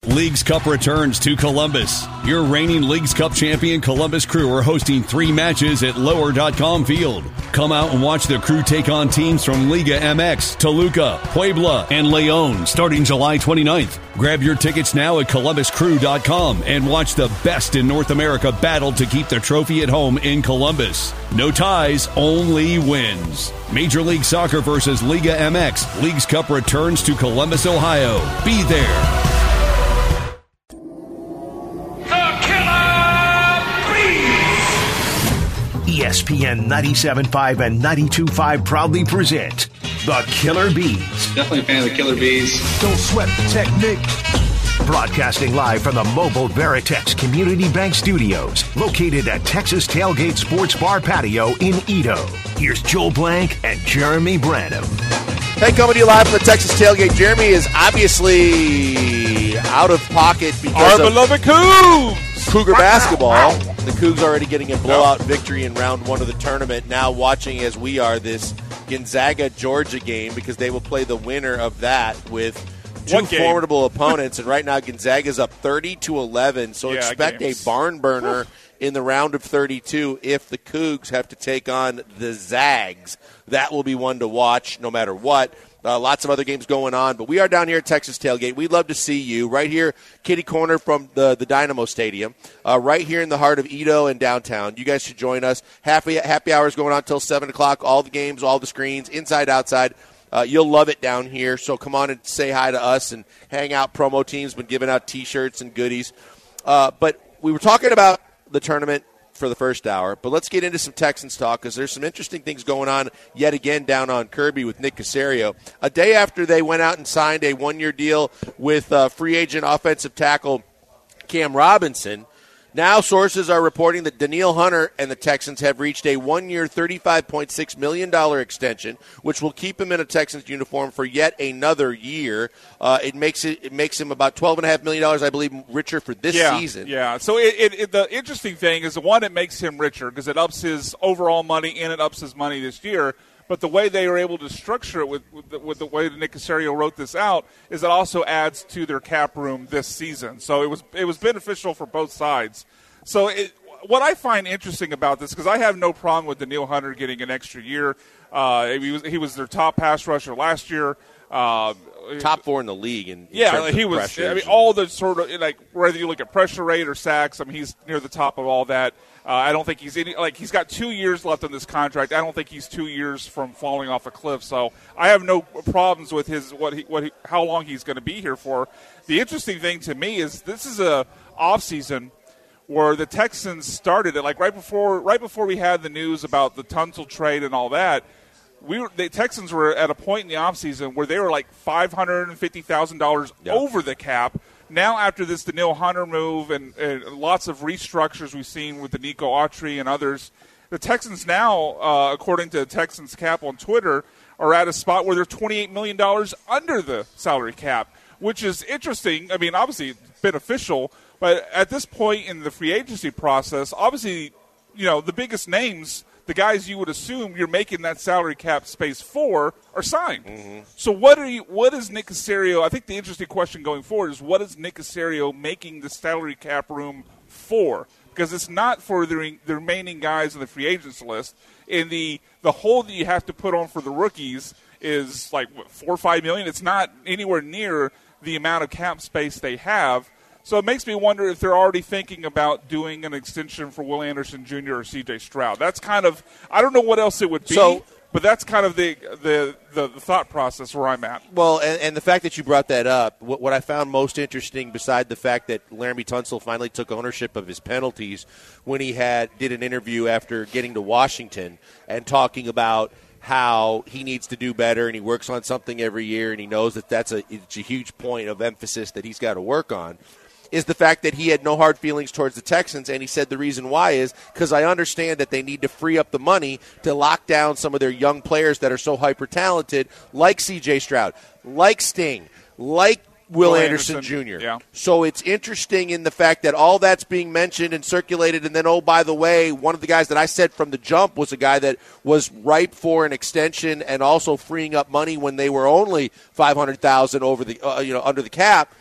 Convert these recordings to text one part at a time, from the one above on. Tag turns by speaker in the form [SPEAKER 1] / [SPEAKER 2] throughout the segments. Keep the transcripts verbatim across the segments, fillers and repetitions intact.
[SPEAKER 1] Leagues Cup returns to Columbus. Your reigning Leagues Cup champion Columbus Crew are hosting three matches at lower dot com Field. Come out and watch the Crew take on teams from Liga M X, Toluca, Puebla, and Leon starting July twenty-ninth. Grab your tickets now at columbus crew dot com and watch the best in North America battle to keep the trophy at home in Columbus. No ties, only wins. Major League Soccer versus Liga M X. Leagues Cup returns to Columbus, Ohio. Be there.
[SPEAKER 2] E S P N ninety-seven point five and ninety-two point five proudly present The Killer Bees.
[SPEAKER 3] Definitely a fan of the Killer Bees.
[SPEAKER 2] Don't sweat the technique. Broadcasting live from the mobile Veritex Community Bank Studios, located at Texas Tailgate Sports Bar Patio in Edo. Here's Joel Blank and Jeremy Branham.
[SPEAKER 4] Hey, coming to you live from the Texas Tailgate. Jeremy is obviously out of pocket because
[SPEAKER 5] Our
[SPEAKER 4] of
[SPEAKER 5] beloved Cougs.
[SPEAKER 4] Cougar basketball. The Cougs already getting a blowout victory in round one of the tournament. Now watching, as we are, this Gonzaga-Georgia game, because they will play the winner of that with two formidable opponents. And right now Gonzaga's up thirty to eleven, so
[SPEAKER 5] Yeah,
[SPEAKER 4] expect
[SPEAKER 5] games.
[SPEAKER 4] a barn burner in the round of thirty-two if the Cougs have to take on the Zags. That will be one to watch no matter what. Uh, lots of other games going on, but we are down here at Texas Tailgate. We'd love to see you right here, kitty corner from the, the Dynamo Stadium, uh, right here in the heart of Edo and downtown. You guys should join us. Happy, happy hours going on until seven o'clock. All the games, all the screens, inside, outside. Uh, you'll love it down here, so come on and say hi to us and hang out. Promo team's been giving out T-shirts and goodies. Uh, but we were talking about the tournament for the first hour, but let's get into some Texans talk because there's some interesting things going on yet again down on Kirby with Nick Caserio. A day after they went out and signed a one-year deal with uh, free agent offensive tackle Cam Robinson, now sources are reporting that Danielle Hunter and the Texans have reached a one-year thirty-five point six million dollars extension, which will keep him in a Texans uniform for yet another year. Uh, it makes it, it makes him about twelve point five million dollars, I believe, richer for this
[SPEAKER 5] yeah,
[SPEAKER 4] season.
[SPEAKER 5] Yeah, so it, it, it, the interesting thing is, the one, it makes him richer because it ups his overall money and it ups his money this year. But the way they were able to structure it with, with, the, with the way that Nick Caserio wrote this out is it also adds to their cap room this season. So it was it was beneficial for both sides. So it, what I find interesting about this, because I have no problem with Danielle Hunter getting an extra year. Uh, he was he was their top pass rusher last year. Uh,
[SPEAKER 4] Top four in the league. In, in
[SPEAKER 5] yeah,
[SPEAKER 4] terms
[SPEAKER 5] he
[SPEAKER 4] of
[SPEAKER 5] was. I mean, all the sort of, like, whether you look at pressure rate or sacks, I mean, he's near the top of all that. Uh, I don't think he's any, like, he's got two years left on this contract. I don't think he's two years from falling off a cliff. So I have no problems with his what he what he, how long he's going to be here for. The interesting thing to me is this is a off season where the Texans started it, like right before right before we had the news about the Tunsil trade and all that. We were, the Texans were at a point in the offseason where they were like five hundred fifty thousand dollars
[SPEAKER 4] yep.
[SPEAKER 5] over the cap. Now, after this Danielle Hunter move and, and lots of restructures we've seen with the Nico Autry and others, the Texans now, uh, according to Texans Cap on Twitter, are at a spot where they're twenty-eight million dollars under the salary cap, which is interesting. I mean, obviously beneficial, but at this point in the free agency process, obviously, you know, the biggest names, the guys you would assume you're making that salary cap space for, are signed. Mm-hmm. So what are you? What is Nick Caserio? I think the interesting question going forward is, what is Nick Caserio making the salary cap room for? Because it's not for the, the remaining guys on the free agents list. And the the hole that you have to put on for the rookies is like what, four or five million. It's not anywhere near the amount of cap space they have. So it makes me wonder if they're already thinking about doing an extension for Will Anderson Junior or C J Stroud. That's kind of, I don't know what else it would be, so, but that's kind of the, the, the, the thought process where I'm at.
[SPEAKER 4] Well, and, and the fact that you brought that up, what, what I found most interesting, beside the fact that Laramie Tunsil finally took ownership of his penalties when he had did an interview after getting to Washington and talking about how he needs to do better and he works on something every year and he knows that that's a, it's a huge point of emphasis that he's got to work on, is the fact that he had no hard feelings towards the Texans, and he said the reason why is because I understand that they need to free up the money to lock down some of their young players that are so hyper-talented, like C J Stroud, like Sting, like Will, Will Anderson, Anderson Junior
[SPEAKER 5] Yeah.
[SPEAKER 4] So it's interesting in the fact that all that's being mentioned and circulated, and then, oh, by the way, one of the guys that I said from the jump was a guy that was ripe for an extension and also freeing up money when they were only five hundred thousand dollars over the uh, you know under the cap.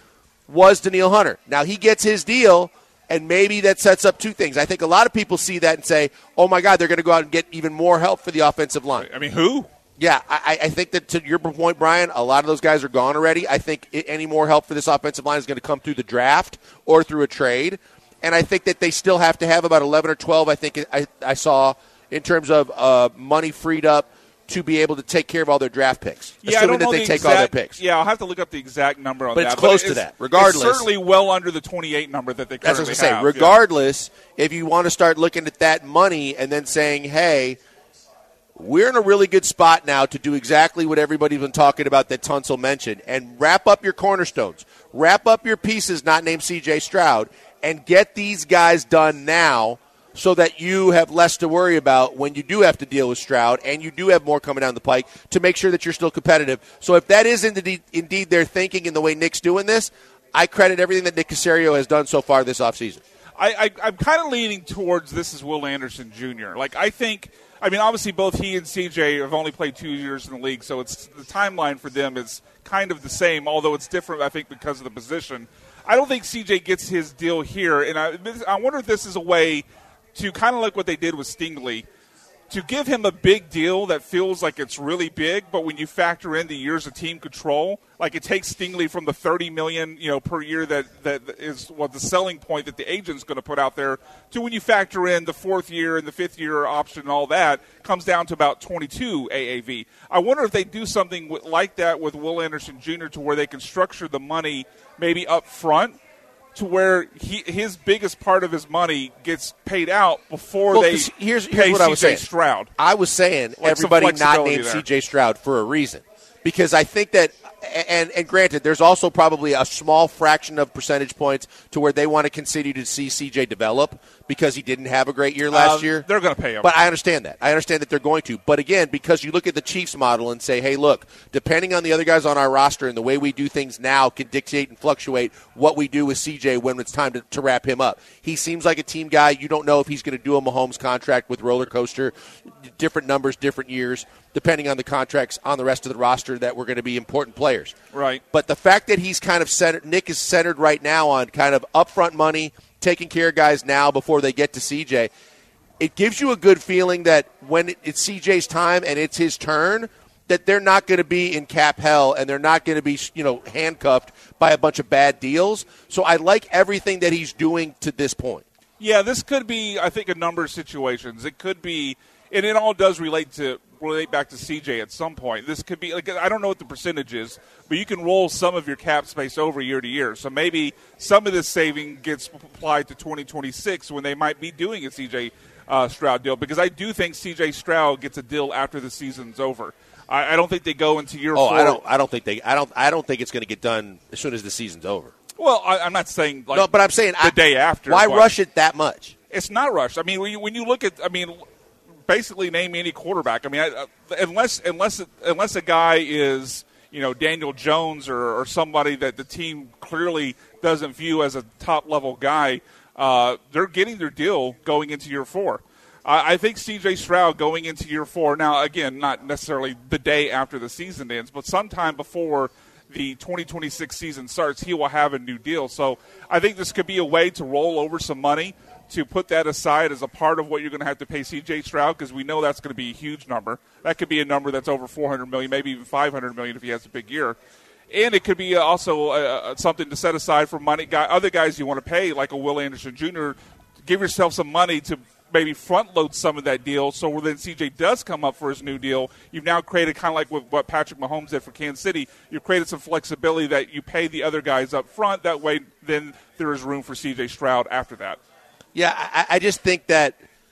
[SPEAKER 4] was Danielle Hunter. Now, he gets his deal, and maybe that sets up two things. I think a lot of people see that and say, oh, my God, they're going to go out and get even more help for the offensive line.
[SPEAKER 5] I mean, who?
[SPEAKER 4] Yeah, I, I think that to your point, Brian, a lot of those guys are gone already. I think any more help for this offensive line is going to come through the draft or through a trade. And I think that they still have to have about eleven or twelve, I think I, I saw, in terms of uh, money freed up to be able to take care of all their draft picks,
[SPEAKER 5] yeah,
[SPEAKER 4] assuming
[SPEAKER 5] I don't
[SPEAKER 4] that
[SPEAKER 5] know
[SPEAKER 4] they
[SPEAKER 5] the
[SPEAKER 4] take
[SPEAKER 5] exact,
[SPEAKER 4] all their picks.
[SPEAKER 5] Yeah, I'll have to look up the exact number on
[SPEAKER 4] but
[SPEAKER 5] that.
[SPEAKER 4] It's close
[SPEAKER 5] but
[SPEAKER 4] to
[SPEAKER 5] it's,
[SPEAKER 4] that. Regardless,
[SPEAKER 5] it's certainly well under the twenty-eight number that they currently
[SPEAKER 4] that's what I was
[SPEAKER 5] have.
[SPEAKER 4] going to say. Regardless, yeah. If you want to start looking at that money and then saying, hey, we're in a really good spot now to do exactly what everybody's been talking about that Tunsil mentioned, and wrap up your cornerstones, wrap up your pieces not named C J Stroud, and get these guys done now so that you have less to worry about when you do have to deal with Stroud and you do have more coming down the pike to make sure that you're still competitive. So if that is indeed, indeed their thinking in the way Nick's doing this, I credit everything that Nick Caserio has done so far this offseason.
[SPEAKER 5] I, I, I'm kind of leaning towards this is Will Anderson Junior Like, I think – I mean, obviously both he and C J have only played two years in the league, so it's the timeline for them is kind of the same, although it's different, I think, because of the position. I don't think C J gets his deal here, and I, I wonder if this is a way to kind of like what they did with Stingley, to give him a big deal that feels like it's really big, but when you factor in the years of team control, like it takes Stingley from the thirty million dollars, you know, per year that, that is what the selling point that the agent's going to put out there, to when you factor in the fourth year and the fifth year option and all that, comes down to about twenty-two A A V. I wonder if they do something with, like that with Will Anderson Junior to where they can structure the money maybe up front, to where he, his biggest part of his money gets paid out before
[SPEAKER 4] well,
[SPEAKER 5] they
[SPEAKER 4] here's, here's
[SPEAKER 5] pay
[SPEAKER 4] what I was
[SPEAKER 5] C J
[SPEAKER 4] saying.
[SPEAKER 5] Stroud.
[SPEAKER 4] I was saying
[SPEAKER 5] like
[SPEAKER 4] everybody not named
[SPEAKER 5] there.
[SPEAKER 4] C J Stroud for a reason. Because I think that, and, and granted, there's also probably a small fraction of percentage points to where they want to continue to see C J develop because he didn't have a great year last
[SPEAKER 5] uh,
[SPEAKER 4] year.
[SPEAKER 5] They're going to pay him.
[SPEAKER 4] But I understand that. I understand that they're going to. But again, because you look at the Chiefs model and say, hey, look, depending on the other guys on our roster and the way we do things now can dictate and fluctuate what we do with C J when it's time to, to wrap him up. He seems like a team guy. You don't know if he's going to do a Mahomes contract with roller coaster, different numbers, different years, depending on the contracts on the rest of the roster that were going to be important players.
[SPEAKER 5] Right.
[SPEAKER 4] But the fact that he's kind of centered, Nick is centered right now on kind of upfront money, taking care of guys now before they get to C J, it gives you a good feeling that when it's C J's time and it's his turn, that they're not going to be in cap hell and they're not going to be, you know, handcuffed by a bunch of bad deals. So I like everything that he's doing to this point.
[SPEAKER 5] Yeah, this could be, I think, a number of situations. It could be, and it all does relate to relate back to C J at some point. This could be, like, I don't know what the percentage is, but you can roll some of your cap space over year to year. So maybe some of this saving gets applied to twenty twenty-six when they might be doing a C J uh, Stroud deal, because I do think C J Stroud gets a deal after the season's over. I, I don't think they go into year
[SPEAKER 4] oh,
[SPEAKER 5] four.
[SPEAKER 4] I don't. I don't think they. I don't. I don't think it's going to get done as soon as the season's over.
[SPEAKER 5] Well, I, I'm not saying like
[SPEAKER 4] no, but I'm saying
[SPEAKER 5] the
[SPEAKER 4] I,
[SPEAKER 5] day after.
[SPEAKER 4] Why rush it that much?
[SPEAKER 5] It's not rushed. I mean, when you, when you look at, I mean, basically name any quarterback. I mean, I, unless unless unless a guy is, you know, Daniel Jones or, or somebody that the team clearly doesn't view as a top level guy, uh, they're getting their deal going into year four. I, I think C J Stroud going into year four. Now, again, not necessarily the day after the season ends, but sometime before the twenty twenty-six season starts, he will have a new deal. So I think this could be a way to roll over some money, to put that aside as a part of what you're going to have to pay C J Stroud, because we know that's going to be a huge number. That could be a number that's over four hundred million dollars, maybe even five hundred million dollars if he has a big year. And it could be also uh, something to set aside for money. Guy, other guys you want to pay, like a Will Anderson Junior, give yourself some money to maybe front load some of that deal, so when then C J does come up for his new deal, you've now created kind of like what Patrick Mahomes did for Kansas City. You've created some flexibility that you pay the other guys up front. That way then there is room for C J Stroud after that.
[SPEAKER 4] Yeah, I, I just think that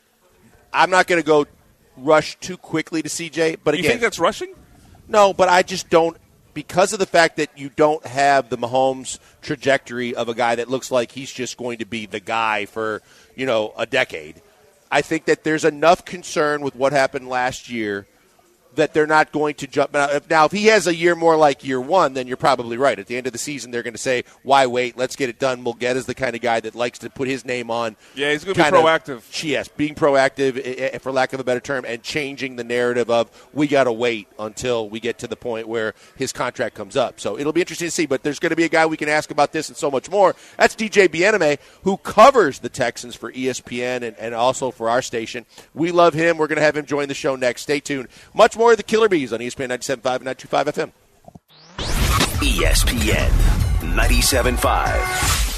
[SPEAKER 4] I'm not going to go rush too quickly to C J. But again,
[SPEAKER 5] you think that's rushing?
[SPEAKER 4] No, but I just don't, because of the fact that you don't have the Mahomes trajectory of a guy that looks like he's just going to be the guy for, you know, a decade. I think that there's enough concern with what happened last year that they're not going to jump. Now if, now, if he has a year more like year one, then you're probably right. At the end of the season, they're going to say, why wait? Let's get it done. Mulgeta is the kind of guy that likes to put his name on.
[SPEAKER 5] Yeah, he's going to be proactive.
[SPEAKER 4] Of, yes, being proactive, for lack of a better term, and changing the narrative of we got to wait until we get to the point where his contract comes up. So it'll be interesting to see. But there's going to be a guy we can ask about this and so much more. That's D J Bieneme, who covers the Texans for E S P N and, and also for our station. We love him. We're going to have him join the show next. Stay tuned. Much more of the Killer Bees on E S P N ninety-seven point five and ninety-two point five F M.
[SPEAKER 2] E S P N ninety-seven point five.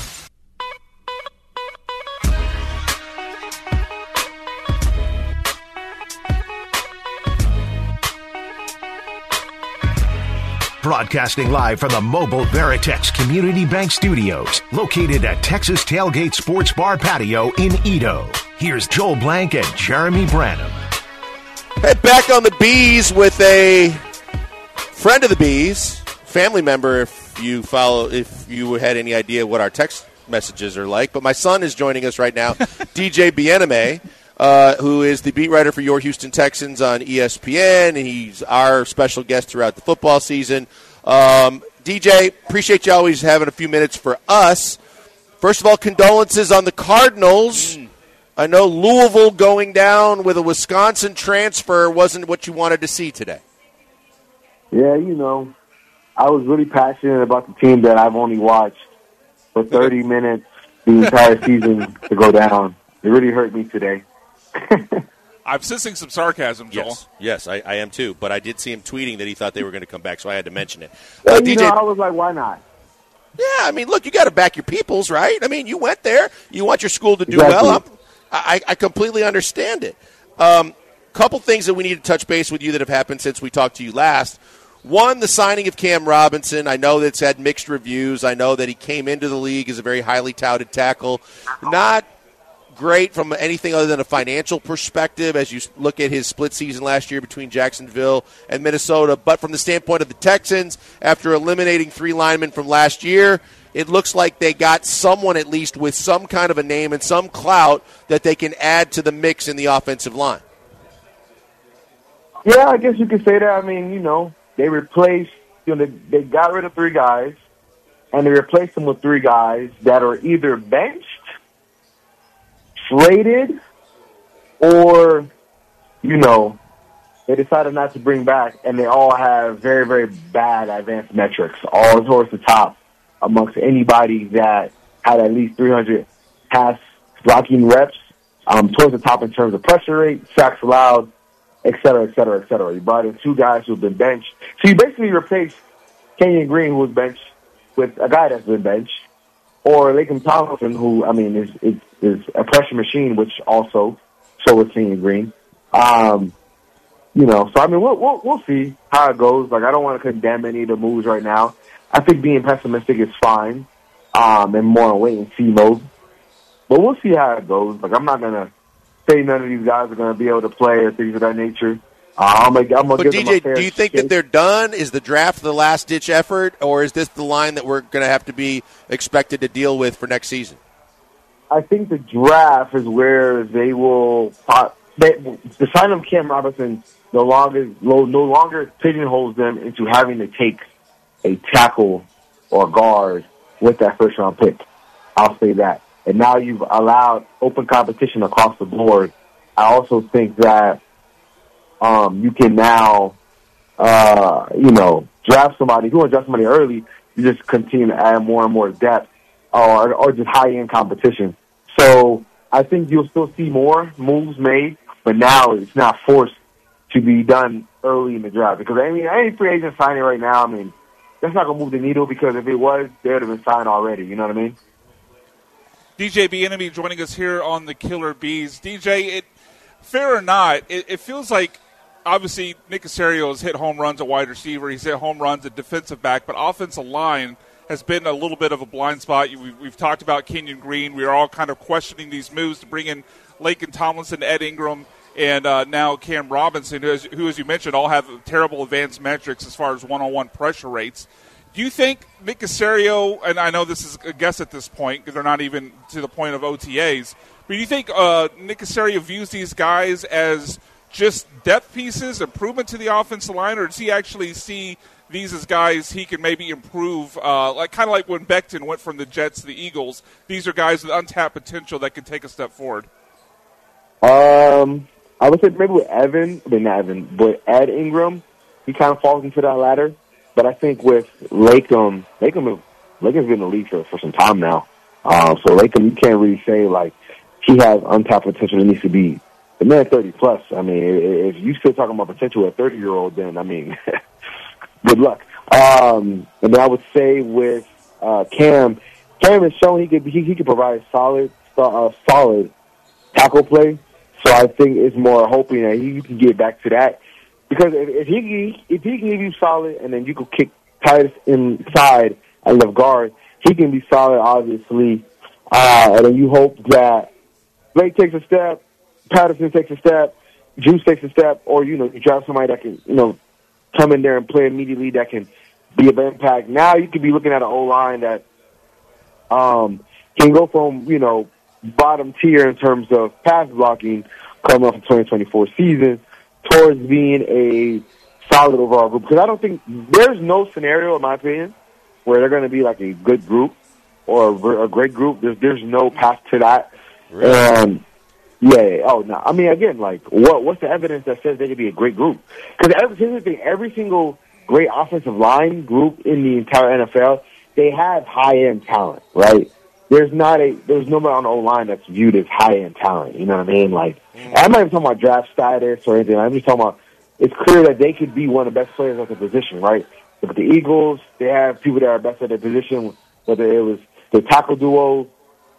[SPEAKER 2] Broadcasting live from the Mobile Veritex Community Bank Studios, located at Texas Tailgate Sports Bar Patio in Edo. Here's Joel Blank and Jeremy Branham.
[SPEAKER 4] Head back on the Bees with a friend of the Bees, family member, if you follow, if you had any idea what our text messages are like. But my son is joining us right now, D J Bieneme, uh, who is the beat writer for your Houston Texans on E S P N, and he's our special guest throughout the football season. Um, D J, appreciate you always having a few minutes for us. First of all, condolences on the Cardinals. Mm. I know Louisville going down with a Wisconsin transfer wasn't what you wanted to see today.
[SPEAKER 6] Yeah, you know, I was really passionate about the team that I've only watched for thirty minutes the entire season to go down. It really hurt me today.
[SPEAKER 5] I'm sensing some sarcasm, Joel.
[SPEAKER 4] Yes, yes I, I am too. But I did see him tweeting that he thought they were going to come back, so I had to mention it.
[SPEAKER 6] Well,
[SPEAKER 4] Uh,
[SPEAKER 6] you
[SPEAKER 4] D J,
[SPEAKER 6] know, I was like, why not?
[SPEAKER 4] Yeah, I mean, look, you got to back your peoples, right? I mean, you went there. You want your school to do
[SPEAKER 6] Exactly.
[SPEAKER 4] well. I'm, I, I completely understand it. Um, couple things that we need to touch base with you that have happened since we talked to you last. One, the signing of Cam Robinson. I know that's had mixed reviews. I know that he came into the league as a very highly touted tackle. Not great from anything other than a financial perspective as you look at his split season last year between Jacksonville and Minnesota. But from the standpoint of the Texans, after eliminating three linemen from last year, it looks like they got someone at least with some kind of a name and some clout that they can add to the mix in the offensive line.
[SPEAKER 6] Yeah, I guess you could say that. I mean, you know, they replaced, you know, they, they got rid of three guys, and they replaced them with three guys that are either benched, traded, or, you know, they decided not to bring back, and they all have very, very bad advanced metrics, all towards the top amongst anybody that had at least three hundred pass blocking reps, um, towards the top in terms of pressure rate, sacks allowed, et cetera, et cetera, et cetera. You brought in two guys who have been benched. So you basically replaced Kenyon Green, who was benched, with a guy that's been benched, or Lakem Tomlinson, who, I mean, is, is, is a pressure machine, which also, so was Kenyon Green. Um, you know, so, I mean, we'll, we'll, we'll see how it goes. Like, I don't want to condemn any of the moves right now. I think being pessimistic is fine, um, and more on wait-and-see mode. But we'll see how it goes. Like, I'm not going to say none of these guys are going to be able to play or things of that nature. Uh, I'm gonna, I'm gonna
[SPEAKER 4] but
[SPEAKER 6] give
[SPEAKER 4] D J,
[SPEAKER 6] them a fair
[SPEAKER 4] do you think
[SPEAKER 6] shake.
[SPEAKER 4] that they're done? Is the draft the last-ditch effort, or is this the line that we're going to have to be expected to deal with for next season?
[SPEAKER 6] I think the draft is where they will they, the sign of Cam Robinson no longer no longer pigeonholes them into having to take a tackle or guard with that first round pick. I'll say that. And now you've allowed open competition across the board. I also think that um, you can now, uh, you know, draft somebody. If you want to draft somebody early, you just continue to add more and more depth or, or just high-end competition. So I think you'll still see more moves made, but now it's not forced to be done early in the draft. Because, I mean, any free agent signing right now, I mean, that's not going to move the needle because if it was, they would have been signed already. You know what I mean?
[SPEAKER 5] D J Bieneme joining us here on the Killer Bees. D J, it, fair or not, it, it feels like obviously Nick Caserio has hit home runs at wide receiver. He's hit home runs at defensive back, but offensive line has been a little bit of a blind spot. We've, we've talked about Kenyon Green. We are all kind of questioning these moves to bring in Laken Tomlinson, Ed Ingram, and uh, now Cam Robinson, who as, who, as you mentioned, all have terrible advanced metrics as far as one-on-one pressure rates. Do you think Nick Caserio, and I know this is a guess at this point because they're not even to the point of O T As, but do you think uh, Nick Caserio views these guys as just depth pieces, improvement to the offensive line, or does he actually see these as guys he can maybe improve, uh, like kind of like when Becton went from the Jets to the Eagles? These are guys with untapped potential that can take a step forward.
[SPEAKER 6] Um, I would say maybe with Evan, I mean not Evan, but Ed Ingram, he kind of falls into that ladder. But I think with Latham, Latham, Latham's been in the league for, for some time now. Um, so Latham, you can't really say like he has untapped potential that needs to be. The man thirty plus. I mean, if you still talking about potential at thirty year old, then I mean, good luck. Um, and then I would say with uh, Cam, Cam has shown he could he, he could provide solid uh, solid tackle play. So I think it's more hoping that he you can get back to that, because if, if he if he can give you solid and then you can kick Titus inside and left guard, he can be solid obviously. Uh, and then you hope that Blake takes a step, Patterson takes a step, Juice takes a step, or, you know, you draft somebody that can, you know, come in there and play immediately that can be of impact. Now you could be looking at an O-line that um, can go from, you know, bottom tier in terms of pass blocking coming off the twenty twenty-four season towards being a solid overall group. Because I don't think there's no scenario, in my opinion, where they're going to be like a good group or a great group. There's, there's no path to that. Really? And Yeah. Oh no. I mean, again, like, what? What's the evidence that says they could be a great group? Because here's the thing: every single great offensive line group in the entire N F L, they have high end talent, right? There's not a there's nobody on the O line that's viewed as high end talent. You know what I mean? Like, I'm not even talking about draft status or anything. I'm just talking about it's clear that they could be one of the best players at the position, right? Look at the Eagles; they have people that are best at their position, whether it was the tackle duo.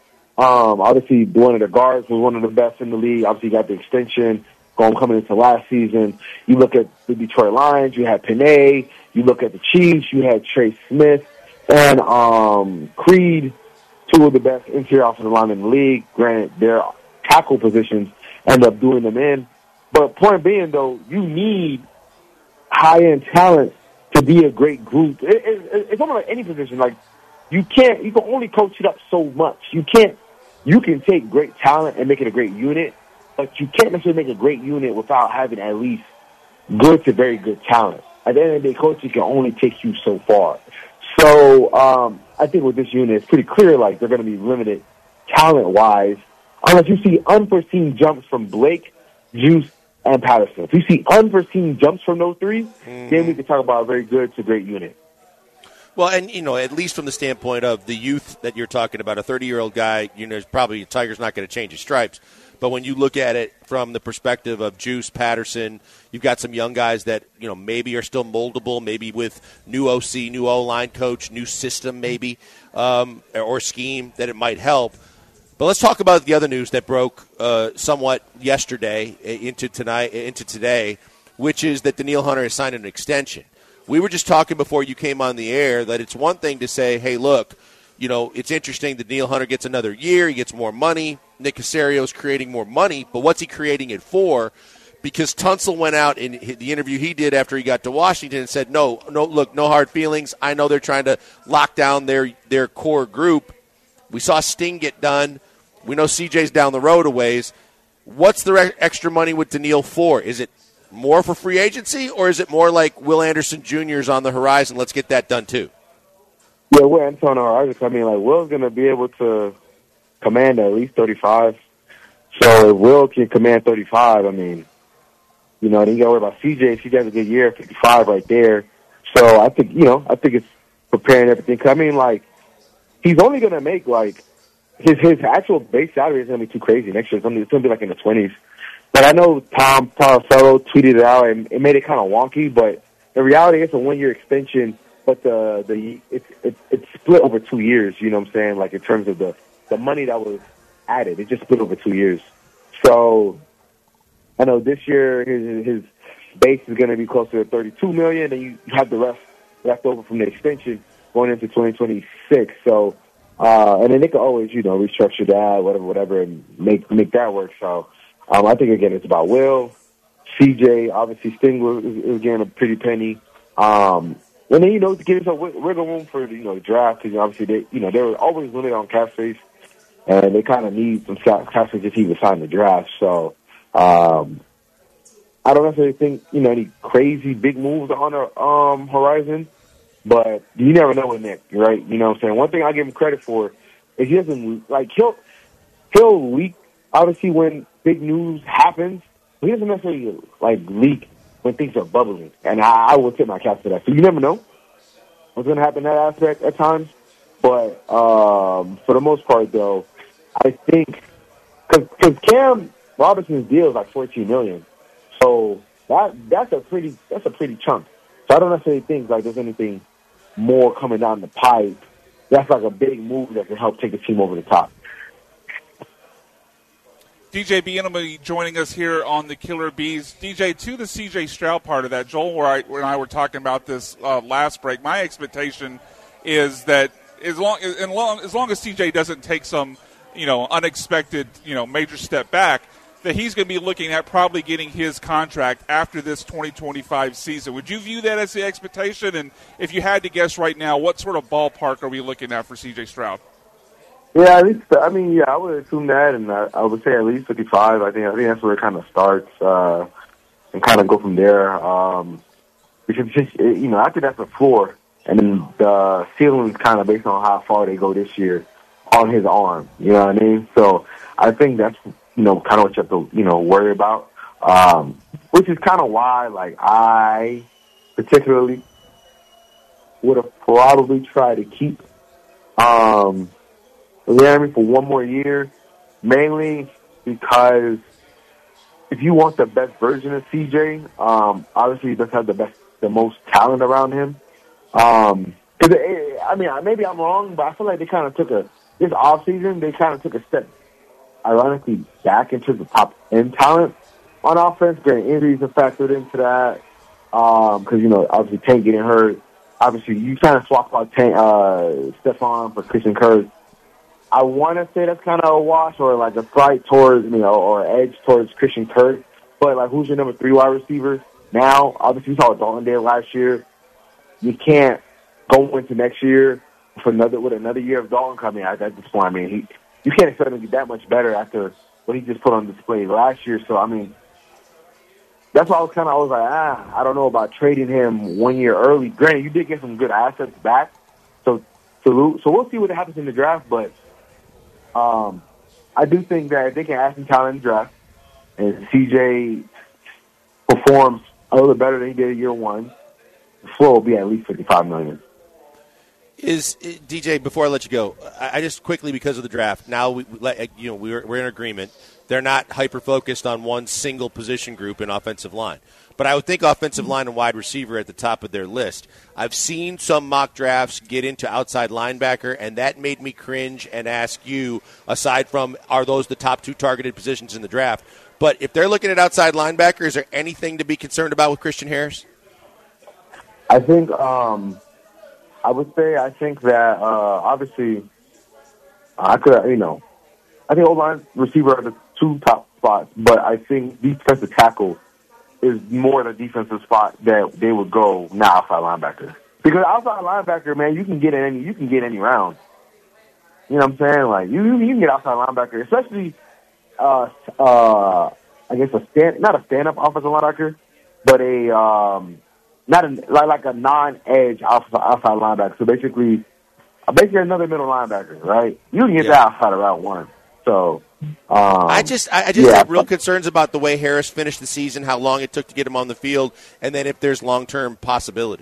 [SPEAKER 6] Um, obviously, one of the guards was one of the best in the league. Obviously, you got the extension going coming into last season. You look at the Detroit Lions, you had Panay. You look at the Chiefs, you had Trey Smith and um, Creed, two of the best interior offensive linemen in the league. Granted, their tackle positions end up doing them in. But point being, though, you need high-end talent to be a great group. It, it, it's almost like any position. Like, you can't, you can only coach it up so much. You can't. You can take great talent and make it a great unit, but you can't necessarily make a great unit without having at least good to very good talent. At the end of the day, coaching can only take you so far. So um, I think with this unit, it's pretty clear, like, they're going to be limited talent-wise, unless you see unforeseen jumps from Blake, Juice, and Patterson. If you see unforeseen jumps from those three, mm-hmm. then we can talk about a very good to great unit.
[SPEAKER 4] Well, and, you know, at least from the standpoint of the youth that you're talking about, a thirty-year-old guy, you know, probably Tiger's not going to change his stripes. But when you look at it from the perspective of Juice, Patterson, you've got some young guys that, you know, maybe are still moldable, maybe with new O C, new O-line coach, new system maybe, um, or scheme that it might help. But let's talk about the other news that broke uh, somewhat yesterday into tonight, into today, which is that Danielle Hunter has signed an extension. We were just talking before you came on the air that it's one thing to say, hey, look, you know, it's interesting that Danielle Hunter gets another year, he gets more money, Nick Caserio's creating more money, but what's he creating it for? Because Tunsil went out in the interview he did after he got to Washington and said, no, no, look, no hard feelings. I know they're trying to lock down their, their core group. We saw Sting get done. We know C J's down the road a ways. What's the re- extra money with Danielle for? Is it more for free agency, or is it more like Will Anderson Junior is on the horizon? Let's get that done too.
[SPEAKER 6] Yeah, Will Anderson on the horizon. I mean, like, Will's going to be able to command at least thirty-five. So if Will can command thirty-five, I mean, you know, then you got to worry about C J. C J has a good year, fifty-five right there. So I think, you know, I think it's preparing everything. Cause I mean, like, he's only going to make, like, his his actual base salary isn't going to be too crazy next year. It's going to be like in the twenties. But I know Tom Paracello tweeted it out, and it made it kind of wonky. But the reality is, it's a one-year extension, but the the it's it's it's split over two years. You know what I'm saying? Like, in terms of the the money that was added, it just split over two years. So I know this year his his base is going to be closer to thirty-two million, and you have the rest left over from the extension going into twenty twenty-six. So uh, and then they can always, you know, restructure that, whatever, whatever, and make make that work. So. Um, I think, again, it's about Will, C J, obviously Sting was, was getting a pretty penny. Um, and then, you know, to give yourself wiggle room for, you know, the draft, because obviously they, you know, they were always limited on cap space, and they kind of need some cap space if he was signed the draft. So, um, I don't necessarily think, you know, any crazy big moves on the um, horizon, but you never know with Nick, right? You know what I'm saying? One thing I give him credit for is he doesn't, like, he'll, he'll leak, obviously, when big news happens, but he doesn't necessarily, like, leak when things are bubbling. And I, I will tip my cap to that. So you never know what's going to happen in that aspect at times. But um, for the most part, though, I think, because Cam Robinson's deal is like fourteen million dollars. So that that's a pretty that's a pretty chunk. So I don't necessarily think like there's anything more coming down the pipe. That's like a big move that can help take the team over the top.
[SPEAKER 5] D J Bieniemy joining us here on the Killer Bees. D J, to the C J Stroud part of that, Joel where I, and I were talking about this uh, last break, my expectation is that as long as, long as long as C J doesn't take some, you know, unexpected, you know, major step back, that he's going to be looking at probably getting his contract after this twenty twenty-five season. Would you view that as the expectation? And if you had to guess right now, what sort of ballpark are we looking at for C J Stroud?
[SPEAKER 6] Yeah, at least, I mean, yeah, I would assume that, and I, I would say at least fifty-five. I think I think that's where it kind of starts, uh, and kind of go from there. Um, because just, you know, I think that's the floor, and then the ceiling is kind of based on how far they go this year on his arm. You know what I mean? So I think that's, you know, kind of what you have to, you know, worry about. Um, which is kind of why, like, I particularly would have probably tried to keep um, Laramie for one more year, mainly because if you want the best version of C J, um, obviously he does have the best, the most talent around him. Um, cause it, I mean, maybe I'm wrong, but I feel like they kind of took a, this offseason, they kind of took a step, ironically, back into the top end talent on offense. Great injuries have factored into that. Um, cause, you know, obviously Tank getting hurt. Obviously, you kind of swap out Tank, uh, Stephon for Christian Kirk. I want to say that's kind of a wash or like a slight towards, you know, or edge towards Christian Kirk. But, like, who's your number three wide receiver now? Obviously, we saw what Dalton did last year. You can't go into next year for another with another year of Dalton coming out at this point. I mean, he, you can't expect him to be that much better after what he just put on display last year. So, I mean, that's why I was kind of, I was like, ah, I don't know about trading him one year early. Granted, you did get some good assets back. So, salute. So, we'll see what happens in the draft, but Um, I do think that if they can add some talent in the draft and C J performs a little better than he did in year one, the floor will be at least fifty-five million dollars.
[SPEAKER 4] Is D J, before I let you go, I, I just quickly, because of the draft, now we, you know, we're, we're in agreement. They're not hyper-focused on one single position group in offensive line. But I would think offensive line and wide receiver at the top of their list. I've seen some mock drafts get into outside linebacker, and that made me cringe and ask you, aside from are those the top two targeted positions in the draft, but if they're looking at outside linebacker, is there anything to be concerned about with Christian Harris?
[SPEAKER 6] I think, um, I would say, I think that, uh, obviously, I could, you know, I think O-line receiver are the two top spots, but I think defensive tackle is more the defensive spot that they would go, not outside linebacker. Because outside linebacker, man, you can get in any, you can get any round. You know what I'm saying? Like, you, you can get outside linebacker, especially, uh, uh, I guess a stand, not a stand-up offensive linebacker, but a, um, not a, like, like a non-edge outside, outside linebacker. So basically, basically another middle linebacker, right? You can get yeah. that outside of route one. So, um,
[SPEAKER 4] I just, I just
[SPEAKER 6] yeah.
[SPEAKER 4] have real concerns about the way Harris finished the season, how long it took to get him on the field, and then if there's long-term possibilities.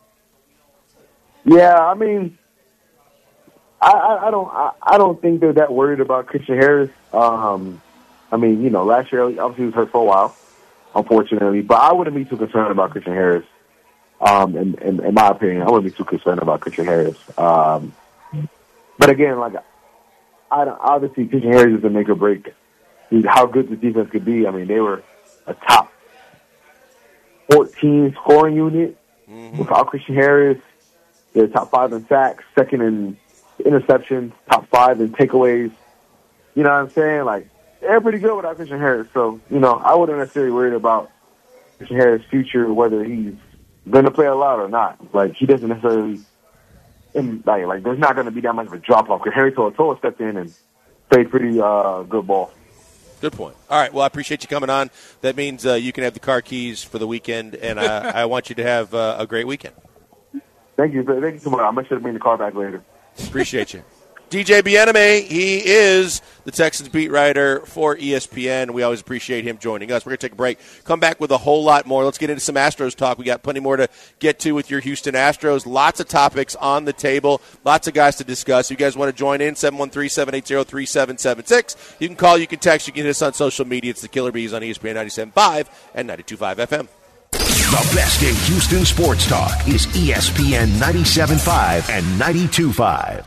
[SPEAKER 6] Yeah, I mean, I, I, I don't, I, I don't think they're that worried about Christian Harris. Um, I mean, you know, last year obviously he was hurt for a while, unfortunately, but I wouldn't be too concerned about Christian Harris. Um, in, in, in my opinion, I wouldn't be too concerned about Christian Harris. Um, but again, like. I don't, obviously, Christian Harris is a make or break. How good the defense could be. I mean, they were a top fourteen scoring unit mm-hmm. without Christian Harris. They're top five in sacks, second in interceptions, top five in takeaways. You know what I'm saying? Like, they're pretty good without Christian Harris. So, you know, I wouldn't necessarily worry about Christian Harris' future, whether he's going to play a lot or not. Like, he doesn't necessarily. And like, like, there's not going to be that much of a drop off because Harry To'oto'o stepped in and played pretty uh, good ball.
[SPEAKER 4] Good point. All right. Well, I appreciate you coming on. That means uh, you can have the car keys for the weekend, and uh, I want you to have uh, a great weekend.
[SPEAKER 6] Thank you. Thank you so much. I'm going to bring the car back later.
[SPEAKER 4] Appreciate you. D J Bieniemy, he is the Texans beat writer for E S P N. We always appreciate him joining us. We're going to take a break, come back with a whole lot more. Let's get into some Astros talk. We got plenty more to get to with your Houston Astros. Lots of topics on the table, lots of guys to discuss. If you guys want to join in, seven one three, seven eight zero, three seven seven six. You can call, you can text, you can hit us on social media. It's the Killer Bees on E S P N ninety-seven point five and ninety-two point five F M.
[SPEAKER 2] The best in Houston sports talk is E S P N ninety-seven point five and ninety-two point five.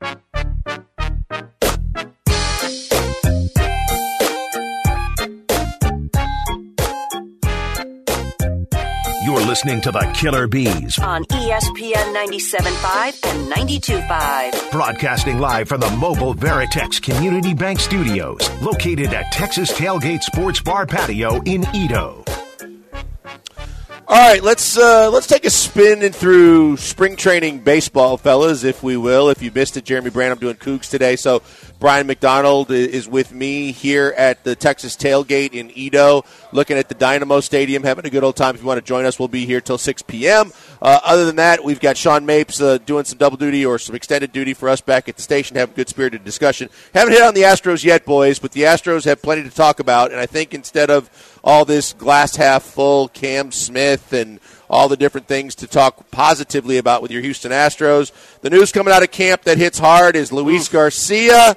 [SPEAKER 2] You're listening to the Killer Bees
[SPEAKER 7] on E S P N ninety-seven point five and ninety-two point five.
[SPEAKER 2] Broadcasting live from the mobile Veritex Community Bank Studios, located at Texas Tailgate Sports Bar Patio in Edo.
[SPEAKER 4] All right, let's uh, let's take a spin in through spring training baseball, fellas, if we will. If you missed it, Jeremy Branham doing Cougs today, so Brian McDonald is with me here at the Texas Tailgate in Edo, looking at the Dynamo Stadium, having a good old time. If you want to join us, we'll be here till six p.m. Uh, other than that, we've got Sean Mapes uh, doing some double duty or some extended duty for us back at the station, having good spirited discussion. Haven't hit on the Astros yet, boys, but the Astros have plenty to talk about, and I think instead of all this glass half full, Cam Smith, and all the different things to talk positively about with your Houston Astros, the news coming out of camp that hits hard is Luis Garcia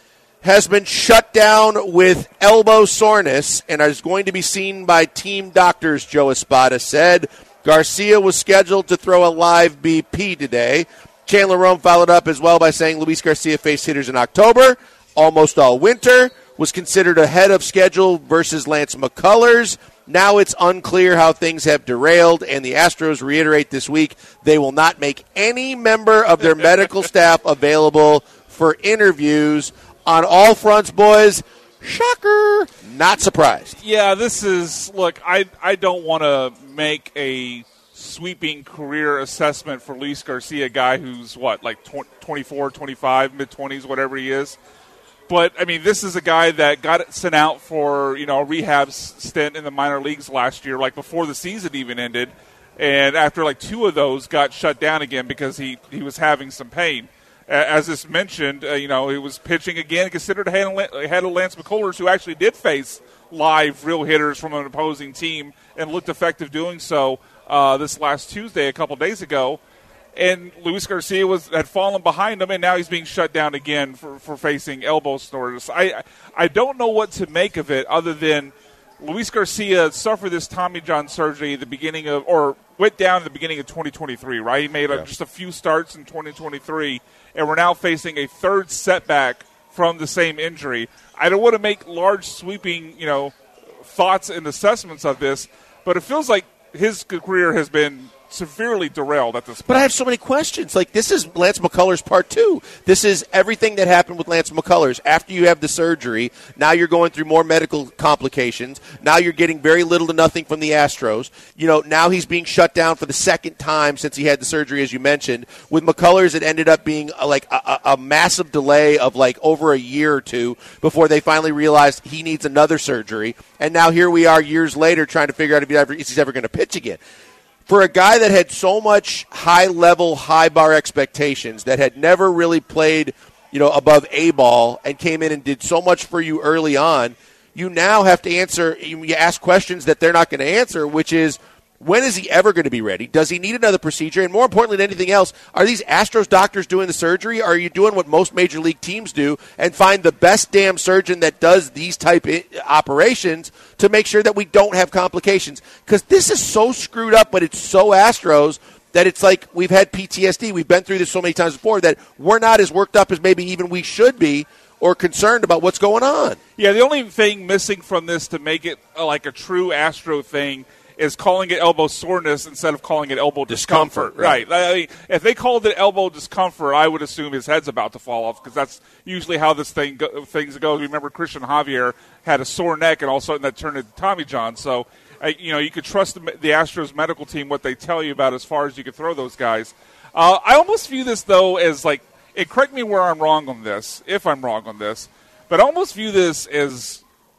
[SPEAKER 4] has been shut down with elbow soreness and is going to be seen by team doctors, Joe Espada said. Garcia was scheduled to throw a live B P today. Chandler Rome followed up as well by saying Luis Garcia faced hitters in October, almost all winter, was considered ahead of schedule versus Lance McCullers. Now it's unclear how things have derailed, and the Astros reiterate this week they will not make any member of their medical staff available for interviews. On all fronts, boys, shocker, not surprised.
[SPEAKER 5] Yeah, this is, look, I, I don't want to make a sweeping career assessment for Luis Garcia, a guy who's, what, like twenty-four, twenty-five, mid-twenties, whatever he is. But, I mean, this is a guy that got sent out for, you know, a rehab stint in the minor leagues last year, like before the season even ended. And after, like, two of those got shut down again because he, he was having some pain. As is mentioned, uh, you know, he was pitching again, considered ahead of Lance McCullers, who actually did face live real hitters from an opposing team and looked effective doing so uh, this last Tuesday, a couple days ago. And Luis Garcia was had fallen behind him, and now he's being shut down again for, for facing elbow soreness. I I don't know what to make of it other than Luis Garcia suffered this Tommy John surgery at the beginning of, or went down at the beginning of twenty twenty-three, right? He made yeah. a, just a few starts in twenty twenty-three, and we're now facing a third setback from the same injury. I don't want to make large sweeping, you know, thoughts and assessments of this, but it feels like his career has been severely derailed at this point.
[SPEAKER 4] But I have so many questions. Like, this is Lance McCullers part two. This is everything that happened with Lance McCullers. After you have the surgery, now you're going through more medical complications. Now you're getting very little to nothing from the Astros. You know, now he's being shut down for the second time since he had the surgery, as you mentioned. With McCullers, it ended up being a, like a, a massive delay of like over a year or two before they finally realized he needs another surgery. And now here we are years later trying to figure out if, he ever, if he's ever going to pitch again. For a guy that had so much high-level, high-bar expectations, that had never really played, you know, above A-ball and came in and did so much for you early on, you now have to answer, you ask questions that they're not going to answer, which is, when is he ever going to be ready? Does he need another procedure? And more importantly than anything else, are these Astros doctors doing the surgery? Or are you doing what most major league teams do and find the best damn surgeon that does these type of operations to make sure that we don't have complications? Because this is so screwed up, but it's so Astros that it's like we've had P T S D. We've been through this so many times before that we're not as worked up as maybe even we should be or concerned about what's going on.
[SPEAKER 5] Yeah, the only thing missing from this to make it uh, like a true Astro thing is calling it elbow soreness instead of calling it elbow discomfort. discomfort right. right. I mean, if they called it elbow discomfort, I would assume his head's about to fall off because that's usually how this thing go, things go. Remember, Christian Javier had a sore neck, and all of a sudden that turned into Tommy John. So, uh, you know, you could trust the, the Astros medical team, what they tell you about as far as you could throw those guys. Uh, I almost view this, though, as like, and correct me where I'm wrong on this, if I'm wrong on this, but I almost view this as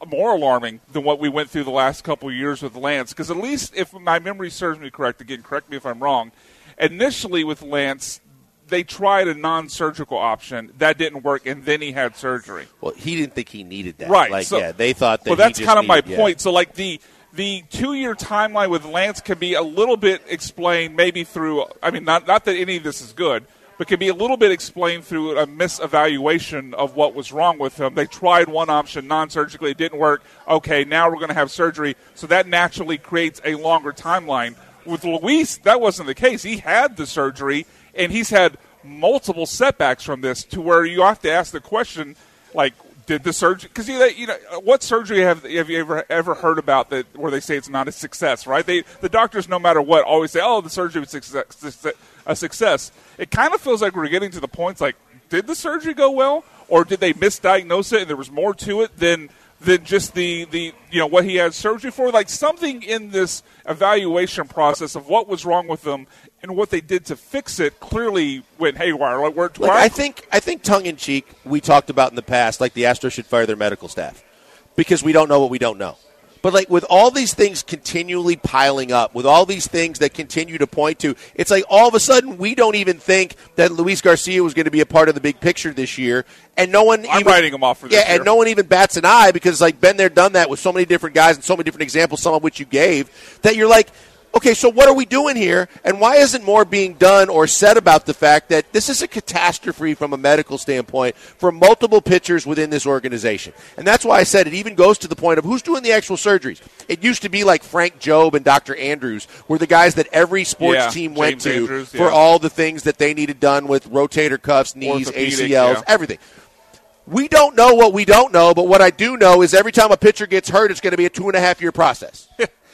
[SPEAKER 5] more alarming than what we went through the last couple of years with Lance. Because at least if my memory serves me correct, again, correct me if I'm wrong, initially with Lance, they tried a non-surgical option. That didn't work, and then he had surgery.
[SPEAKER 4] Well, he didn't think he needed that.
[SPEAKER 5] Right.
[SPEAKER 4] Like,
[SPEAKER 5] so,
[SPEAKER 4] yeah, they thought that
[SPEAKER 5] Well, that's
[SPEAKER 4] he just
[SPEAKER 5] kind of my
[SPEAKER 4] needed,
[SPEAKER 5] point.
[SPEAKER 4] Yeah.
[SPEAKER 5] So, like, the the two-year timeline with Lance can be a little bit explained maybe through – I mean, not, not that any of this is good, but can be a little bit explained through a misevaluation of what was wrong with him. They tried one option non-surgically. It didn't work. Okay, now we're going to have surgery. So that naturally creates a longer timeline. With Luis, that wasn't the case. He had the surgery, and he's had – multiple setbacks from this to where you have to ask the question, like, did the surgery? Because you, you know, what surgery have have you ever ever heard about that where they say it's not a success? Right? They the doctors, no matter what, always say, "Oh, the surgery was success, a success." It kind of feels like we're getting to the points like, did the surgery go well, or did they misdiagnose it and there was more to it than than just the the you know what he had surgery for? Like something in this evaluation process of what was wrong with them and what they did to fix it clearly went haywire. Like, we're,
[SPEAKER 4] Look, I think, I think tongue in cheek, we talked about in the past, like the Astros should fire their medical staff because we don't know what we don't know. But like with all these things continually piling up, with all these things that continue to point to, it's like all of a sudden we don't even think that Luis Garcia was going to be a part of the big picture this year, and no one.
[SPEAKER 5] I'm
[SPEAKER 4] even,
[SPEAKER 5] writing him off for this
[SPEAKER 4] Yeah,
[SPEAKER 5] year.
[SPEAKER 4] and no one even bats an eye because like been there, done that with so many different guys and so many different examples, some of which you gave, that you're like, okay, so what are we doing here, and why isn't more being done or said about the fact that this is a catastrophe from a medical standpoint for multiple pitchers within this organization? And that's why I said it even goes to the point of who's doing the actual surgeries. It used to be like Frank Jobe and Doctor Andrews were the guys that every sports
[SPEAKER 5] yeah,
[SPEAKER 4] team went
[SPEAKER 5] James
[SPEAKER 4] to
[SPEAKER 5] Andrews,
[SPEAKER 4] for
[SPEAKER 5] yeah.
[SPEAKER 4] all the things that they needed done with rotator cuffs, knees,
[SPEAKER 5] Orthopedic,
[SPEAKER 4] A C Ls,
[SPEAKER 5] yeah.
[SPEAKER 4] everything. We don't know what we don't know, but what I do know is every time a pitcher gets hurt, it's going to be a two-and-a-half-year process.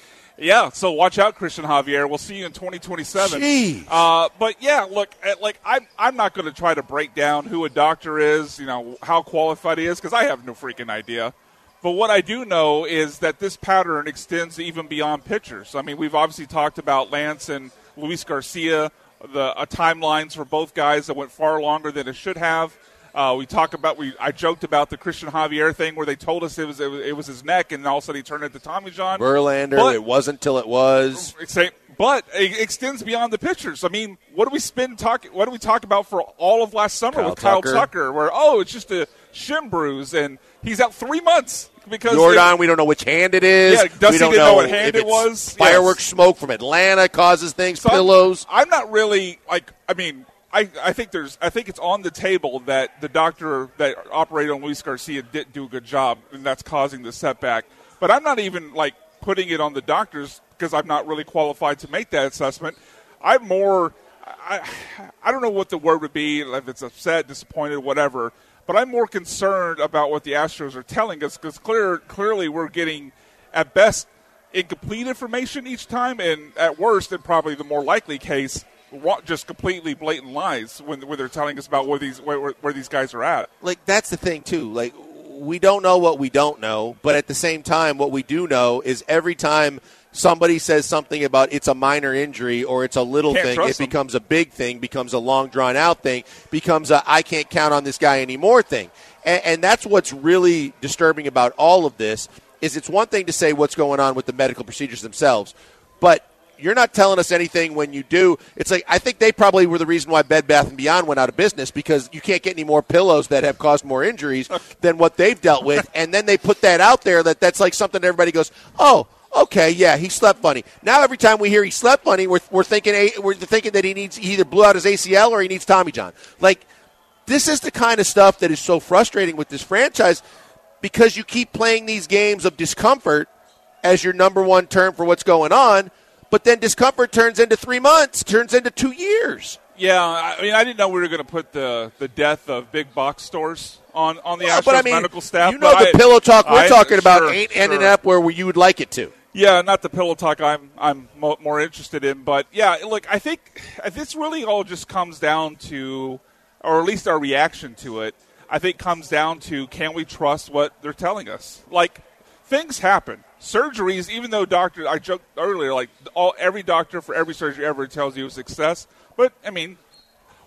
[SPEAKER 5] Yeah, so watch out, Christian Javier. We'll see you in twenty twenty-seven.
[SPEAKER 4] Jeez.
[SPEAKER 5] Uh, but yeah, look, like I'm, I'm not going to try to break down who a doctor is, you know, how qualified he is, because I have no freaking idea. But what I do know is that this pattern extends even beyond pitchers. I mean, we've obviously talked about Lance and Luis Garcia, the uh, timelines for both guys that went far longer than it should have. Uh, we talk about we. I joked about the Christian Javier thing where they told us it was it was, it was his neck, and all of a sudden he turned into Tommy John.
[SPEAKER 4] Verlander,
[SPEAKER 5] but,
[SPEAKER 4] it wasn't till it was.
[SPEAKER 5] But it extends beyond the pitchers. I mean, what do we spend talk? What do we talk about for all of last summer
[SPEAKER 4] Kyle
[SPEAKER 5] with Kyle
[SPEAKER 4] Tucker.
[SPEAKER 5] Tucker? Where oh, it's just a shin bruise, and he's out three months because
[SPEAKER 4] Jordan,
[SPEAKER 5] it,
[SPEAKER 4] we don't know which hand it is.
[SPEAKER 5] Yeah, Dusty
[SPEAKER 4] we don't
[SPEAKER 5] didn't
[SPEAKER 4] know,
[SPEAKER 5] know what hand
[SPEAKER 4] if
[SPEAKER 5] it was.
[SPEAKER 4] Fireworks
[SPEAKER 5] Yes.
[SPEAKER 4] smoke from Atlanta causes things.
[SPEAKER 5] So I'm-
[SPEAKER 4] pillows.
[SPEAKER 5] I'm not really like. I mean. I, I think there's. I think it's on the table that the doctor that operated on Luis Garcia didn't do a good job, and that's causing the setback. But I'm not even like putting it on the doctors because I'm not really qualified to make that assessment. I'm more. I I don't know what the word would be, if it's upset, disappointed, whatever. But I'm more concerned about what the Astros are telling us because clear, clearly we're getting, at best, incomplete information each time, and at worst, and probably the more likely case, just completely blatant lies when, when they're telling us about where these where, where these guys are at.
[SPEAKER 4] Like that's the thing too. Like we don't know what we don't know, but at the same time, what we do know is every time somebody says something about it's a minor injury or it's a little
[SPEAKER 5] Can't
[SPEAKER 4] thing,
[SPEAKER 5] trust
[SPEAKER 4] it
[SPEAKER 5] them.
[SPEAKER 4] becomes a big thing, becomes a long drawn out thing, becomes a I can't count on this guy anymore thing, and, and that's what's really disturbing about all of this. Is it's one thing to say what's going on with the medical procedures themselves, but you're not telling us anything when you do. It's like I think they probably were the reason why Bed Bath and Beyond went out of business because you can't get any more pillows that have caused more injuries than what they've dealt with. And then they put that out there that that's like something that everybody goes, oh, okay, yeah, he slept funny. Now every time we hear he slept funny, we're, we're thinking we're thinking that he needs he either blew out his A C L or he needs Tommy John. Like this is the kind of stuff that is so frustrating with this franchise because you keep playing these games of discomfort as your number one term for what's going on. But then discomfort turns into three months, turns into two years.
[SPEAKER 5] Yeah, I mean, I didn't know we were going to put the, the death of big box stores on, on the
[SPEAKER 4] Well,
[SPEAKER 5] Astros
[SPEAKER 4] but I mean,
[SPEAKER 5] medical staff.
[SPEAKER 4] you know
[SPEAKER 5] but
[SPEAKER 4] the
[SPEAKER 5] I,
[SPEAKER 4] pillow talk we're
[SPEAKER 5] I,
[SPEAKER 4] talking about
[SPEAKER 5] sure,
[SPEAKER 4] ain't
[SPEAKER 5] sure.
[SPEAKER 4] ending up where you would like it to.
[SPEAKER 5] Yeah, not the pillow talk I'm I'm mo- more interested in. But, yeah, look, I think this really all just comes down to, or at least our reaction to it, I think comes down to can we trust what they're telling us? Like, things happen. Surgeries, even though doctors, I joked earlier, like all every doctor for every surgery ever tells you a success. But, I mean,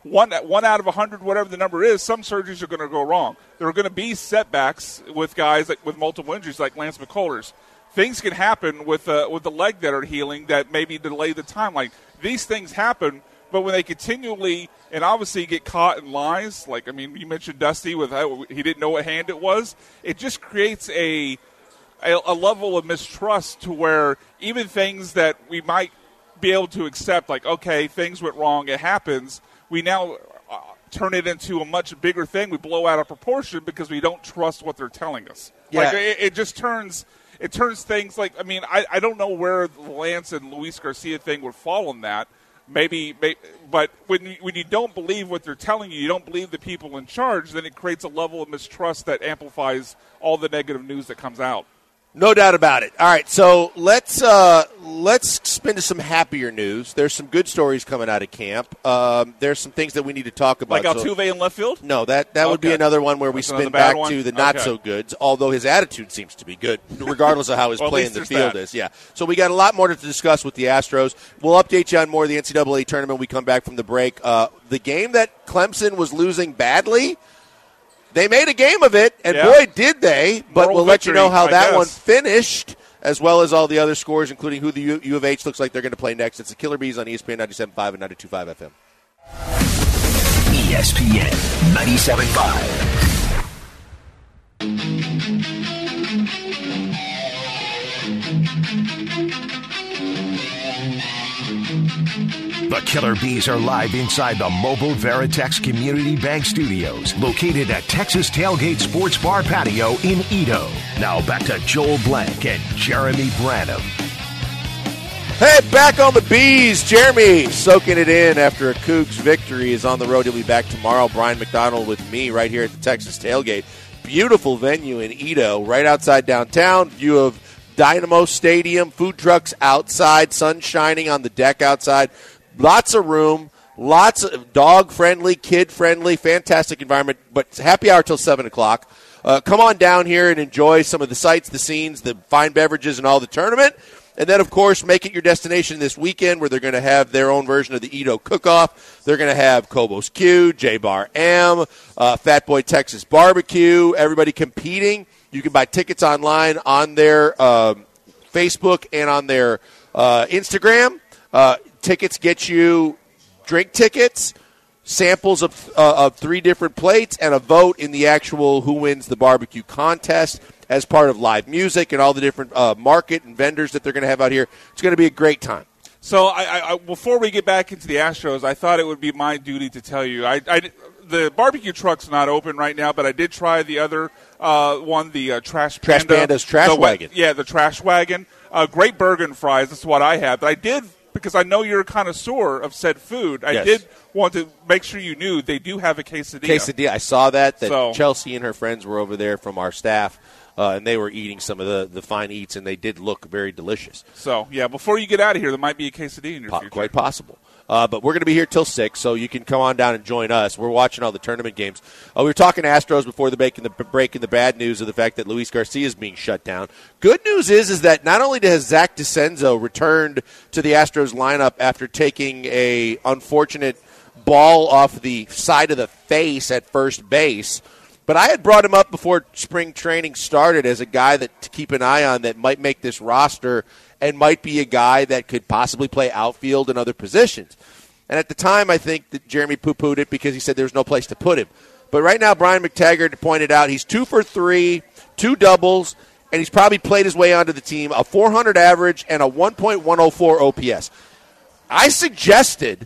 [SPEAKER 5] one one out of a hundred, whatever the number is, some surgeries are going to go wrong. There are going to be setbacks with guys like, with multiple injuries, like Lance McCullers. Things can happen with uh, with the leg that are healing that maybe delay the timeline. These things happen, but when they continually and obviously get caught in lies, like I mean, you mentioned Dusty with how he didn't know what hand it was. It just creates a a, a level of mistrust to where even things that we might be able to accept, like okay, things went wrong, it happens. We now uh, turn it into a much bigger thing. We blow out of proportion because we don't trust what they're telling us.
[SPEAKER 4] Yeah.
[SPEAKER 5] Like it, it just turns it turns things like I mean I, I don't know where the Lance and Luis Garcia thing would fall in that. Maybe, maybe but when you, when you don't believe what they're telling you, you don't believe the people in charge, then it creates a level of mistrust that amplifies all the negative news that comes out.
[SPEAKER 4] No doubt about it. All right, so let's uh, let's spin to some happier news. There's some good stories coming out of camp. Um, there's some things that we need to talk about.
[SPEAKER 5] Like Altuve so, in left field?
[SPEAKER 4] No, that, that okay. would be another one where we
[SPEAKER 5] That's
[SPEAKER 4] spin back
[SPEAKER 5] one?
[SPEAKER 4] to the not-so-goods, although his attitude seems to be good, regardless of how his
[SPEAKER 5] well,
[SPEAKER 4] play in the field
[SPEAKER 5] that.
[SPEAKER 4] is. Yeah. So we got a lot more to discuss with the Astros. We'll update you on more of the N C double A tournament when we come back from the break. Uh, the game that Clemson was losing badly, they made a game of it, and
[SPEAKER 5] yeah.
[SPEAKER 4] boy, did they. But
[SPEAKER 5] Moral
[SPEAKER 4] we'll
[SPEAKER 5] victory,
[SPEAKER 4] let you know how
[SPEAKER 5] I
[SPEAKER 4] that
[SPEAKER 5] guess.
[SPEAKER 4] one finished, as well as all the other scores, including who the U, U of H looks like they're going to play next. It's the Killer Bees on E S P N ninety-seven point five and ninety-two point five F M.
[SPEAKER 2] E S P N ninety-seven point five. The Killer Bees are live inside the Mobile Veritex Community Bank Studios, located at Texas Tailgate Sports Bar Patio in Edo. Now back to Joel Blank and Jeremy Branham.
[SPEAKER 4] Hey, back on the Bees. Jeremy soaking it in after a Cougs victory is on the road. He'll be back tomorrow. Brian McDonald with me right here at the Texas Tailgate. Beautiful venue in Edo, right outside downtown. View of Dynamo Stadium, food trucks outside, sun shining on the deck outside. Lots of room, lots of dog-friendly, kid-friendly, fantastic environment, but happy hour till seven o'clock. Uh, come on down here and enjoy some of the sights, the scenes, the fine beverages, and all the tournament. And then, of course, make it your destination this weekend where they're going to have their own version of the Edo Cook-Off. They're going to have Kobo's Q, J-Bar M, uh, Fat Boy Texas Barbecue, everybody competing. You can buy tickets online on their um, Facebook and on their uh, Instagram. Uh, tickets get you drink tickets, samples of, uh, of three different plates, and a vote in the actual Who Wins the Barbecue contest as part of live music and all the different uh, market and vendors that they're going to have out here. It's going to be a great time.
[SPEAKER 5] So I, I, before we get back into the Astros, I thought it would be my duty to tell you. I, I, the barbecue truck's not open right now, but I did try the other uh, one, the uh, Trash Panda.
[SPEAKER 4] Trash Panda's Trash
[SPEAKER 5] the,
[SPEAKER 4] Wagon.
[SPEAKER 5] Yeah, the Trash Wagon. Uh, great burger and fries. That's what I had. But I did, because I know you're a connoisseur of said food, I
[SPEAKER 4] yes.
[SPEAKER 5] did want to make sure you knew they do have a quesadilla.
[SPEAKER 4] Quesadilla. I saw that, that
[SPEAKER 5] so,
[SPEAKER 4] Chelsea and her friends were over there from our staff. Uh, and they were eating some of the, the fine eats, and they did look very delicious.
[SPEAKER 5] So, yeah, before you get out of here, there might be a quesadilla in your
[SPEAKER 4] po-
[SPEAKER 5] future.
[SPEAKER 4] Quite possible. Uh, but we're going to be here till six, so you can come on down and join us. We're watching all the tournament games. Uh, we were talking Astros before the break, and the break, and the bad news of the fact that Luis Garcia is being shut down. Good news is is that not only has Zach DeCenzo returned to the Astros lineup after taking a unfortunate ball off the side of the face at first base, but I had brought him up before spring training started as a guy that to keep an eye on that might make this roster and might be a guy that could possibly play outfield and other positions. And at the time, I think that Jeremy poo-pooed it because he said there was no place to put him. But right now, Brian McTaggart pointed out he's two for three, two doubles, and he's probably played his way onto the team, a four hundred average and a one point one oh four O P S. I suggested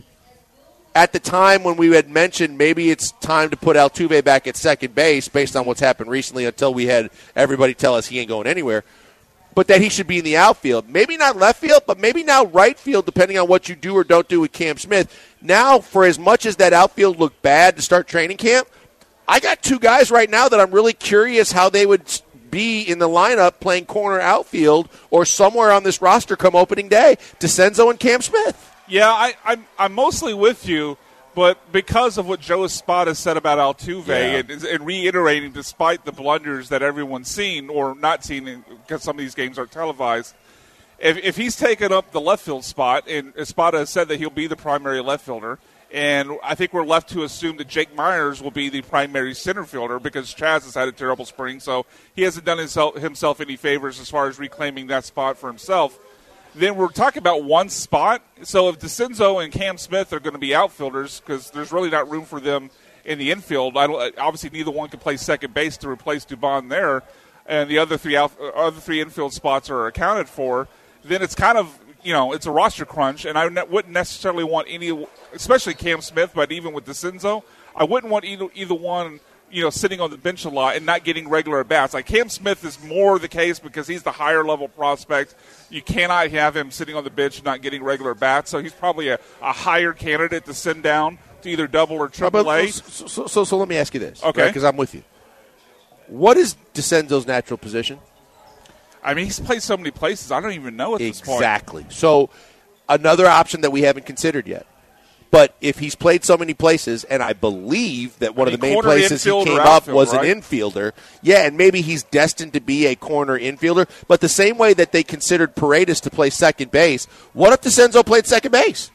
[SPEAKER 4] at the time when we had mentioned maybe it's time to put Altuve back at second base based on what's happened recently until we had everybody tell us he ain't going anywhere, but that he should be in the outfield. Maybe not left field, but maybe now right field, depending on what you do or don't do with Cam Smith. Now, for as much as that outfield looked bad to start training camp, I got two guys right now that I'm really curious how they would be in the lineup playing corner outfield or somewhere on this roster come opening day, DeCenzo and Cam Smith.
[SPEAKER 5] Yeah, I, I'm I'm mostly with you, but because of what Joe Espada said about Altuve
[SPEAKER 4] yeah.
[SPEAKER 5] and, and reiterating, despite the blunders that everyone's seen or not seen, because some of these games are televised, if, if he's taken up the left field spot, and Espada has said that he'll be the primary left fielder, And I think we're left to assume that Jake Myers will be the primary center fielder because Chaz has had a terrible spring, so he hasn't done himself, himself any favors as far as reclaiming that spot for himself. Then we're talking about one spot. So if DeCenzo and Cam Smith are going to be outfielders, because there's really not room for them in the infield, I don't, obviously neither one can play second base to replace Dubon there, and the other three out, other three infield spots are accounted for, then it's kind of, you know, it's a roster crunch, and I ne- wouldn't necessarily want any, especially Cam Smith, but even with DeCenzo, I wouldn't want either, either one, you know, sitting on the bench a lot and not getting regular at-bats. Like Cam Smith is more the case because he's the higher-level prospect. You cannot have him sitting on the bench and not getting regular at-bats, so he's probably a, a higher candidate to send down to either double or triple A.
[SPEAKER 4] So, so, so, so let me ask you this,
[SPEAKER 5] okay?
[SPEAKER 4] Because right, I'm with you. What is DeCenzo's natural position?
[SPEAKER 5] I mean, he's played so many places. I don't even know at this point.
[SPEAKER 4] Exactly. So another option that we haven't considered yet. But if he's played so many places, and I believe that one I mean, of the main places he came up was right? an infielder, yeah, and maybe he's destined to be a corner infielder. But the same way that they considered Paredes to play second base, what if DeCenzo played second base?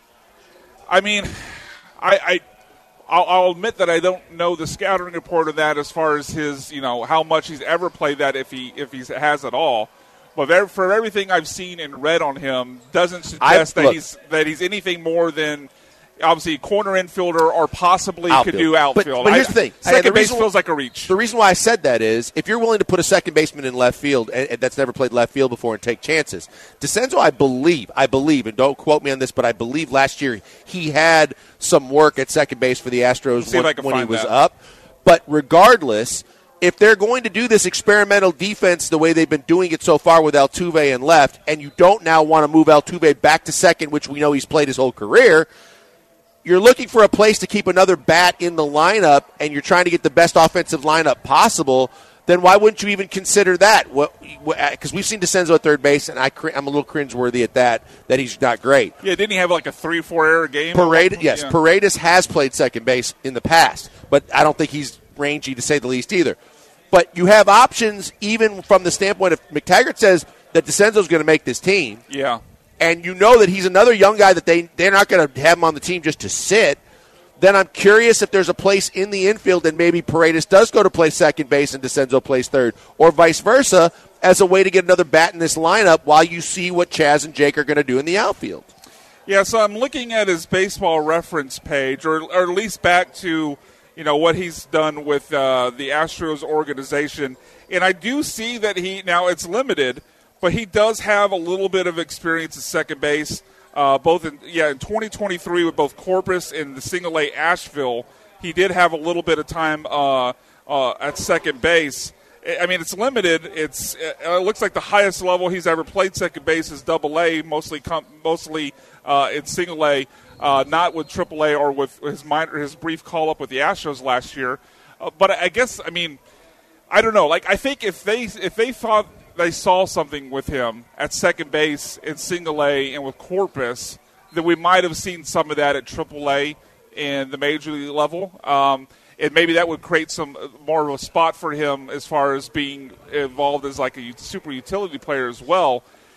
[SPEAKER 5] I mean, I, I I'll, I'll admit that I don't know the scouting report of that as far as his, you know, how much he's ever played that if he if he has at all. But for everything I've seen and read on him, doesn't suggest I, that look, he's that he's anything more than obviously corner infielder or possibly outfield. Could do outfield.
[SPEAKER 4] But, but here's the thing.
[SPEAKER 5] Second
[SPEAKER 4] the
[SPEAKER 5] base feels like a reach.
[SPEAKER 4] The reason why I said that is if you're willing to put a second baseman in left field and, and that's never played left field before and take chances. DeCenzo, I believe, I believe, and don't quote me on this, but I believe last year he had some work at second base for the Astros when, when he was
[SPEAKER 5] that.
[SPEAKER 4] up. But regardless, if they're going to do this experimental defense the way they've been doing it so far with Altuve in left, and you don't now want to move Altuve back to second, which we know he's played his whole career, you're looking for a place to keep another bat in the lineup, and you're trying to get the best offensive lineup possible, then why wouldn't you even consider that? Because we've seen DeCenzo at third base, and I, I'm a little cringeworthy at that, that he's not great.
[SPEAKER 5] Yeah, didn't he have like a three four error game?
[SPEAKER 4] Paredes, yes,
[SPEAKER 5] yeah.
[SPEAKER 4] Paredes has played second base in the past, but I don't think he's rangy to say the least either. But you have options even from the standpoint of McTaggart says that DeCenzo's going to make this team.
[SPEAKER 5] Yeah.
[SPEAKER 4] And you know that he's another young guy that they, they're not going to have him on the team just to sit, then I'm curious if there's a place in the infield and maybe Paredes does go to play second base and DeCenzo plays third, or vice versa, as a way to get another bat in this lineup while you see what Chaz and Jake are going to do in the outfield.
[SPEAKER 5] Yeah, so I'm looking at his baseball reference page, or, or at least back to, you know, what he's done with uh, the Astros organization, and I do see that he, now it's limited, but he does have a little bit of experience at second base, uh, both in yeah in twenty twenty-three with both Corpus and the single A Asheville. He did have a little bit of time uh, uh, at second base. I mean, it's limited. It's it looks like the highest level he's ever played second base is double A, mostly com- mostly uh, in single A, uh, not with triple A or with his minor, his brief call up with the Astros last year. Uh, but I guess I mean, I don't know. Like I think if they if they thought they saw something with him at second base in single A and with Corpus, then we might have seen some of that at triple A and the major league level. Um, and maybe that would create some more of a spot for him as far as being involved as like a super utility player as well.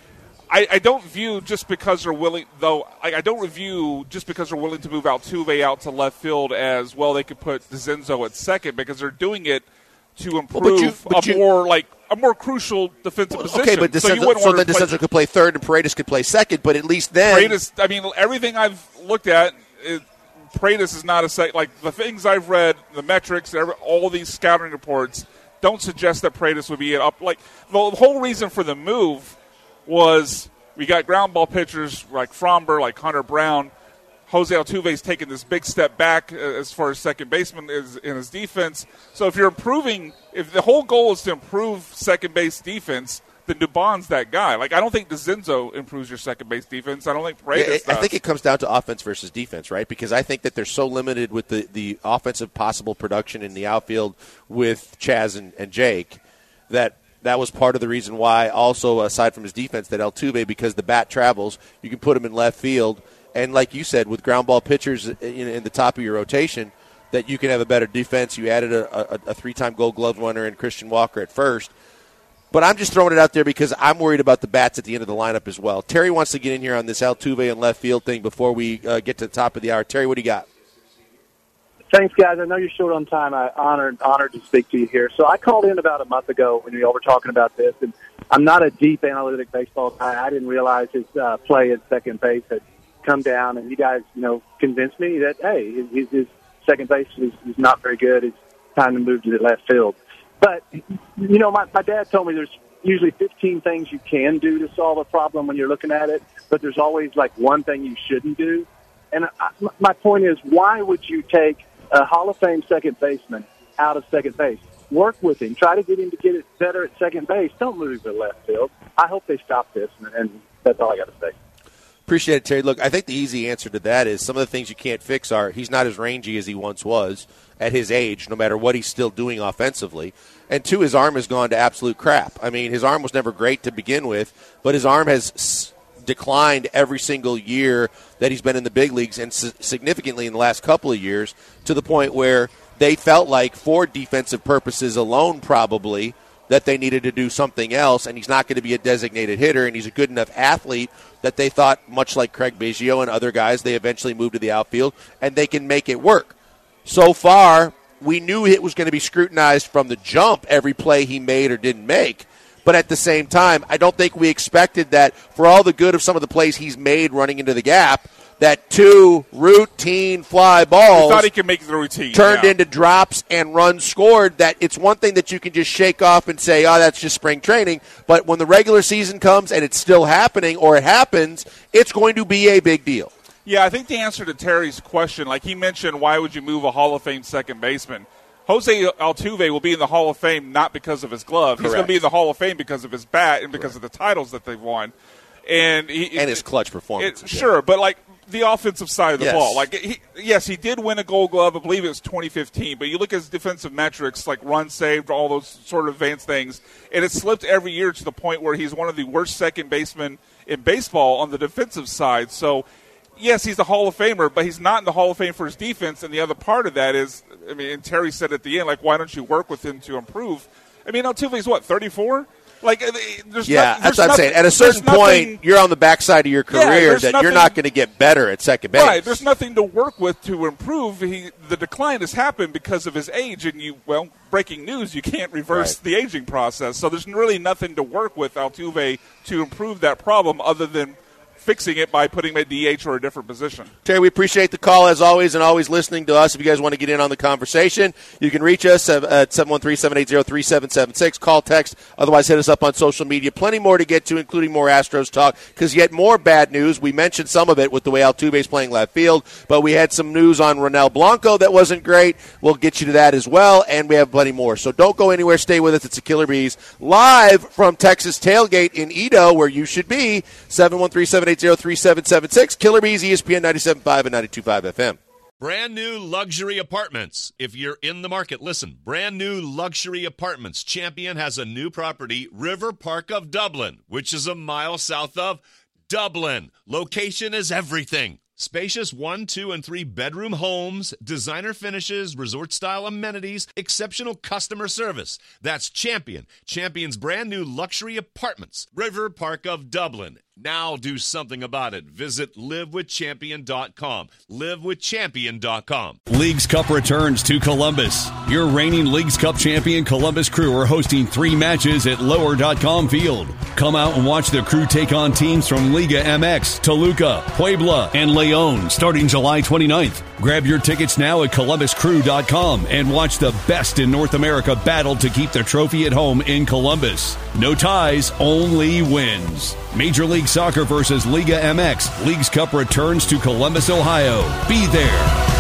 [SPEAKER 5] I, I don't view just because they're willing, though. I, I don't view just because they're willing to move Altuve out to left field as well. They could put DeCenzo at second because they're doing it to improve well, but you, but a you, more like a more crucial defensive
[SPEAKER 4] well,
[SPEAKER 5] position.
[SPEAKER 4] Okay, but DeCenzo, so, so then DeCenzo could play third and Paredes could play second. But at least then,
[SPEAKER 5] Paredes, I mean, everything I've looked at, it, Paredes is not a second. Like the things I've read, the metrics, every, all these scouting reports don't suggest that Paredes would be an up. Like the whole reason for the move was we got ground ball pitchers like Fromber, like Hunter Brown. Jose Altuve's taken this big step back as far as second baseman is in his defense. So if you're improving, if the whole goal is to improve second base defense, then Dubon's that guy. Like I don't think DeCenzo improves your second base defense. I don't think Paredes
[SPEAKER 4] yeah,
[SPEAKER 5] does.
[SPEAKER 4] I think it comes down to offense versus defense, right? Because I think that they're so limited with the, the offensive possible production in the outfield with Chaz and, and Jake that that was part of the reason why also, aside from his defense, that Altuve, because the bat travels, you can put him in left field. And like you said, with ground ball pitchers in, in the top of your rotation, that you can have a better defense. You added a, a, a three-time Gold Glove winner in Christian Walker at first. But I'm just throwing it out there because I'm worried about the bats at the end of the lineup as well. Terry wants to get in here on this Altuve and left field thing before we uh, get to the top of the hour. Terry, what do you got?
[SPEAKER 8] Thanks, guys. I know you're short on time. I'm honored, honored to speak to you here. So I called in about a month ago when you all were talking about this, and I'm not a deep analytic baseball guy. I didn't realize his uh, play at second base had come down, and you guys, you know, convinced me that, hey, his, his second base is, is not very good. It's time to move to the left field. But, you know, my, my dad told me there's usually fifteen things you can do to solve a problem when you're looking at it, but there's always, like, one thing you shouldn't do. And I, my point is, why would you take a Hall of Fame second baseman out of second base? Work with him. Try to get him to get it better at second base. Don't move to left field. I hope they stop this, and, and that's all I got to say.
[SPEAKER 4] Appreciate it, Terry. Look, I think the easy answer to that is some of the things you can't fix are he's not as rangy as he once was at his age, no matter what he's still doing offensively. And two, his arm has gone to absolute crap. I mean, his arm was never great to begin with, but his arm has s- declined every single year that he's been in the big leagues, and s- significantly in the last couple of years, to the point where they felt like, for defensive purposes alone probably, that they needed to do something else, and he's not going to be a designated hitter, and he's a good enough athlete that they thought, much like Craig Biggio and other guys, they eventually moved to the outfield, and they can make it work. So far, we knew it was going to be scrutinized from the jump, every play he made or didn't make. But at the same time, I don't think we expected that for all the good of some of the plays he's made running into the gap, that two routine fly balls
[SPEAKER 5] we thought he could make the routine,
[SPEAKER 4] turned
[SPEAKER 5] yeah.
[SPEAKER 4] into drops and runs scored, that it's one thing that you can just shake off and say, oh, that's just spring training. But when the regular season comes and it's still happening, or it happens, it's going to be a big deal.
[SPEAKER 5] Yeah, I think the answer to Terry's question, like he mentioned, why would you move a Hall of Fame second baseman? Jose Altuve will be in the Hall of Fame not because of his glove. Correct. He's going to be in the Hall of Fame because of his bat and because Correct. of the titles that they've won. And he,
[SPEAKER 4] and his clutch performance.
[SPEAKER 5] It, sure, but like the offensive side of the
[SPEAKER 4] yes.
[SPEAKER 5] ball. Like, he, yes, he did win a Gold Glove. I believe it was twenty fifteen. But you look at his defensive metrics, like runs saved, all those sort of advanced things, and it slipped every year to the point where he's one of the worst second basemen in baseball on the defensive side. So, yes, he's a Hall of Famer, but he's not in the Hall of Fame for his defense. And the other part of that is, I mean, and Terry said at the end, like, why don't you work with him to improve? I mean, Altuve's what, thirty-four? Like, there's
[SPEAKER 4] yeah,
[SPEAKER 5] not,
[SPEAKER 4] that's
[SPEAKER 5] there's
[SPEAKER 4] what I'm
[SPEAKER 5] nothing,
[SPEAKER 4] saying. At a certain point,
[SPEAKER 5] nothing,
[SPEAKER 4] you're on the backside of your career
[SPEAKER 5] yeah,
[SPEAKER 4] that
[SPEAKER 5] nothing,
[SPEAKER 4] you're not going to get better at second base.
[SPEAKER 5] Right, there's nothing to work with to improve. He, the decline has happened because of his age, and you, well, breaking news, you can't reverse
[SPEAKER 4] right.
[SPEAKER 5] the aging process. So there's really nothing to work with Altuve to improve that problem other than fixing it by putting him at D H or a different position.
[SPEAKER 4] Terry, we appreciate the call as always, and always listening to us. If you guys want to get in on the conversation, you can reach us at seven one three, seven eight zero, three seven seven six. Call, text, otherwise hit us up on social media. Plenty more to get to, including more Astros talk, because yet more bad news. We mentioned some of it with the way Altuve's playing left field, but we had some news on Ronel Blanco that wasn't great. We'll get you to that as well, and we have plenty more. So don't go anywhere. Stay with us. It's the Killer Bees live from Texas Tailgate in Edo, where you should be. seven one three, seven eight zero, three seven seven six. Killer Bees, E S P N ninety-seven point five and ninety-two point five F M.
[SPEAKER 9] Brand new luxury apartments. If you're in the market, listen. Brand new luxury apartments. Champion has a new property, River Park of Dublin, which is a mile south of Dublin. Location is everything. Spacious one, two, and three bedroom homes, designer finishes, resort-style amenities, exceptional customer service. That's Champion. Champion's brand new luxury apartments. River Park of Dublin. Now do something about it. Visit live with champion dot com. live with champion dot com.
[SPEAKER 1] Leagues Cup returns to Columbus. Your reigning Leagues Cup champion Columbus Crew are hosting three matches at lower dot com field. Come out and watch the Crew take on teams from Liga M X, Toluca, Puebla, and Leon starting July twenty-ninth. Grab your tickets now at columbus crew dot com and watch the best in North America battle to keep the trophy at home in Columbus. No ties, only wins. Major League Soccer versus Liga M X. Leagues Cup returns to Columbus, Ohio. Be there.